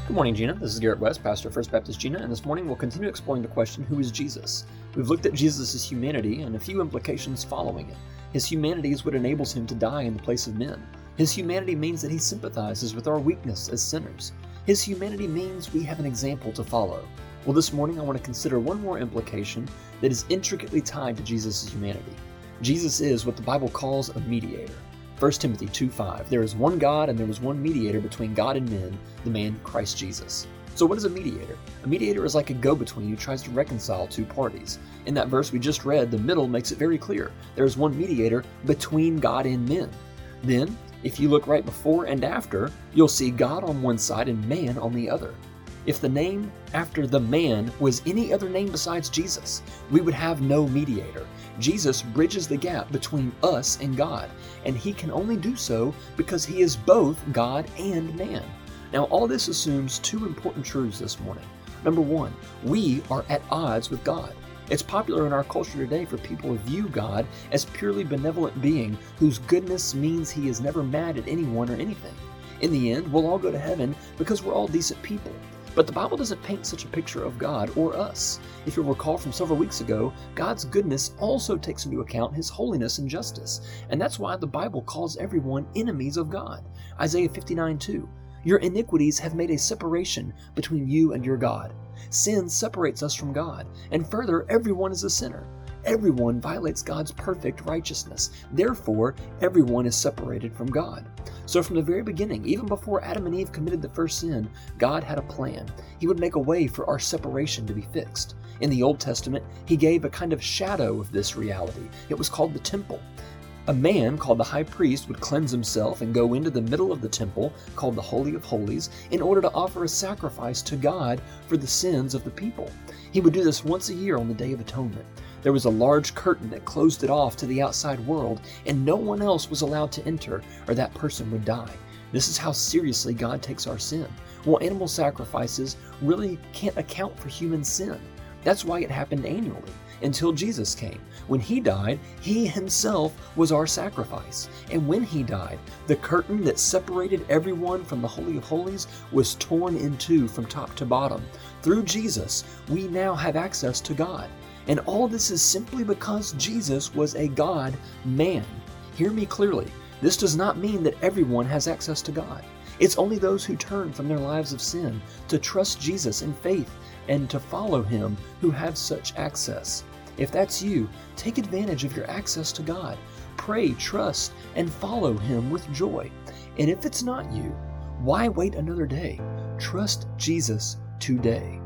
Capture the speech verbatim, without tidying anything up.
Good morning, Gina. This is Garrett West, pastor of First Baptist Gina, and this morning we'll continue exploring the question, who is Jesus? We've looked at Jesus' humanity and a few implications following it. His humanity is what enables him to die in the place of men. His humanity means that he sympathizes with our weakness as sinners. His humanity means we have an example to follow. Well, this morning I want to consider one more implication that is intricately tied to Jesus' humanity. Jesus is what the Bible calls a mediator. First Timothy two five, there is one God and there is one mediator between God and men, the man Christ Jesus. So what is a mediator? A mediator is like a go-between who tries to reconcile two parties. In that verse we just read, the middle makes it very clear. There is one mediator between God and men. Then, if you look right before and after, you'll see God on one side and man on the other. If the name after the man was any other name besides Jesus, we would have no mediator. Jesus bridges the gap between us and God, and he can only do so because he is both God and man. Now, all this assumes two important truths this morning. Number one, we are at odds with God. It's popular in our culture today for people to view God as purely benevolent being whose goodness means he is never mad at anyone or anything. In the end, we'll all go to heaven because we're all decent people. But the Bible doesn't paint such a picture of God or us. If you'll recall from several weeks ago, God's goodness also takes into account his holiness and justice. And that's why the Bible calls everyone enemies of God. Isaiah fifty-nine two, your iniquities have made a separation between you and your God. Sin separates us from God. And further, everyone is a sinner. Everyone violates God's perfect righteousness. Therefore, everyone is separated from God. So from the very beginning, even before Adam and Eve committed the first sin, God had a plan. He would make a way for our separation to be fixed. In the Old Testament, he gave a kind of shadow of this reality. It was called the temple. A man called the high priest would cleanse himself and go into the middle of the temple, called the Holy of Holies, in order to offer a sacrifice to God for the sins of the people. He would do this once a year on the Day of Atonement. There was a large curtain that closed it off to the outside world, and no one else was allowed to enter, or that person would die. This is how seriously God takes our sin. Well, animal sacrifices really can't account for human sin. That's why it happened annually, until Jesus came. When he died, he himself was our sacrifice. And when he died, the curtain that separated everyone from the Holy of Holies was torn in two from top to bottom. Through Jesus, we now have access to God. And all this is simply because Jesus was a God-man. Hear me clearly. This does not mean that everyone has access to God. It's only those who turn from their lives of sin to trust Jesus in faith and to follow him who have such access. If that's you, take advantage of your access to God. Pray, trust, and follow him with joy. And if it's not you, why wait another day? Trust Jesus today.